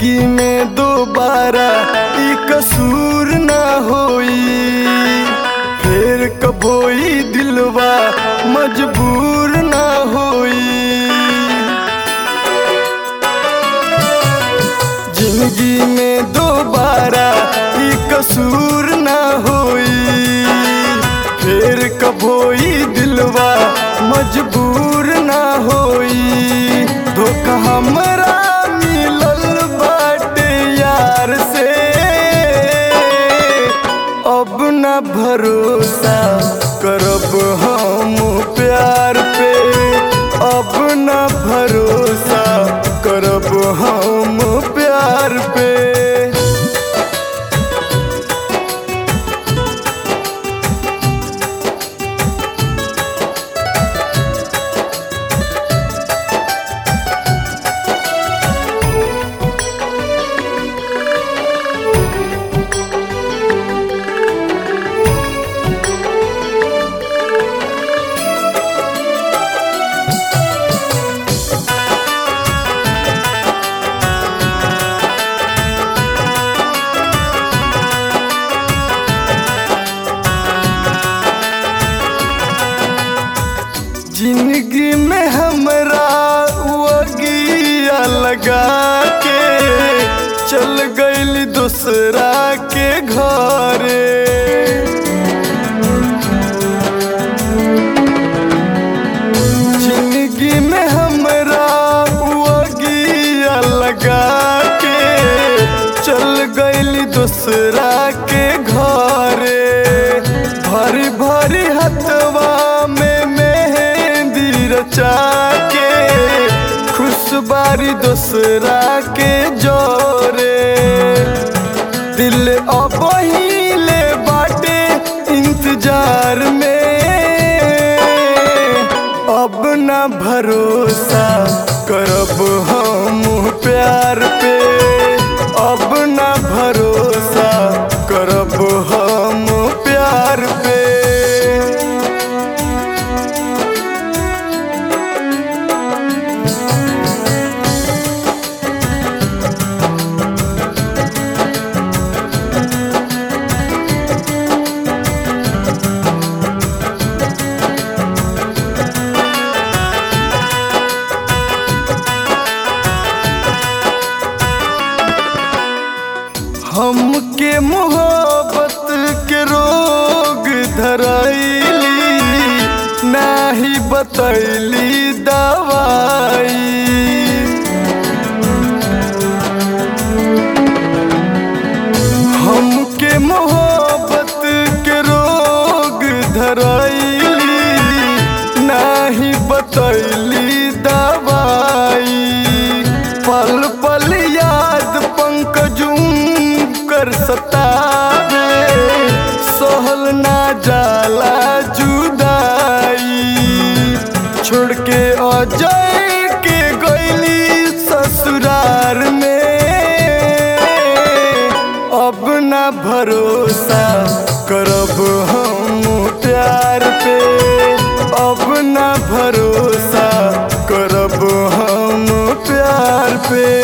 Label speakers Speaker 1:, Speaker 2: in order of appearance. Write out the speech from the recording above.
Speaker 1: जिंदगी में दोबारा ई कसूर ना होई, फिर कबोई दिलवा मजबूर ना होई। जिंदगी में दोबारा ई कसूर ना होई, फिर कबोई दिलवा मजबूर ना होई। धोखा हमरा मिलल बाटे यार से, अब ना भरोसा करब हम प्यार पे, अब ना भरोसा करब हम प्यार पे। जिंदगी में हमरा वगिया लगा के चल गइल दूसरा के घरे। जिंदगी में हमरा वगिया लगा के चल गइल दूसरा के घरे। भरी भरी हथवा में चाके खुशबारी दूसरा के जोरे। दिल अब हिले बाटे इंतजार में, अब ना भरोसा करब हम प्यार पे, अब ना भरोसा करब हम प्यार पे। हमके मोहब्बत के रोग धरैली, नाही बतैली दवाई। हमके मोहब्बत के रोग धरैली, नाही बतैली दवाई। पल पल याद पंकजुम कर सतावे, सहल ना जाला जुदाई। छोड़ के अजय के गइली ससुरार में, अब ना भरोसा करब हम प्यार पे, अब ना भरोसा करब हम प्यार पे।